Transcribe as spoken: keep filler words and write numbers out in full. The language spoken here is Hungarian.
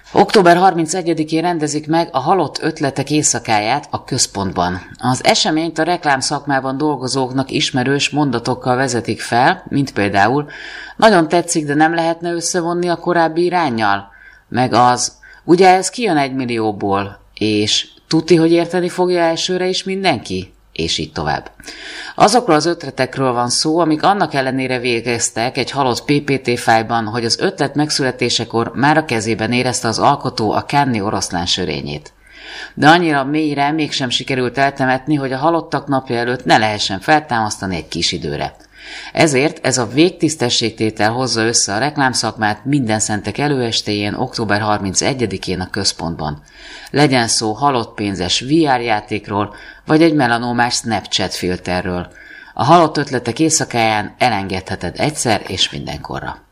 október harmincegyedikén rendezik meg a Halott ötletek éjszakáját a Központban. Az eseményt a reklámszakmában dolgozóknak ismerős mondatokkal vezetik fel, mint például nagyon tetszik, de nem lehetne összevonni a korábbi iránnyal? Meg az, ugye ez kijön egy millióból, és tuti, hogy érteni fogja elsőre is mindenki? És így tovább. Azokról az ötletekről van szó, amik annak ellenére végeztek egy halott pé pé té fájlban, hogy az ötlet megszületésekor már a kezében érezte az alkotó a Cannes-i oroszlán sörényét. De annyira mélyre mégsem sikerült eltemetni, hogy a halottak napja előtt ne lehessen feltámasztani egy kis időre. Ezért ez a végtisztességtétel hozza össze a reklámszakmát minden szentek előestéjén, október harmincegyedikén a Központban. Legyen szó halott pénzes vé er játékról, vagy egy melanómás Snapchat filterről. A Halott ötletek éjszakáján elengedheted egyszer és mindenkorra.